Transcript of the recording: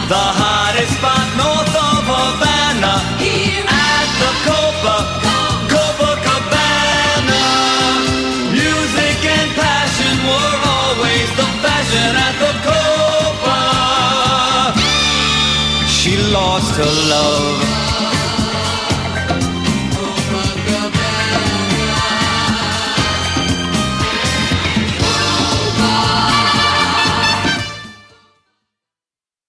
the hottest spot north of Havana, here at the Copacabana. Music and passion were always the fashion at the Copa. She lost her love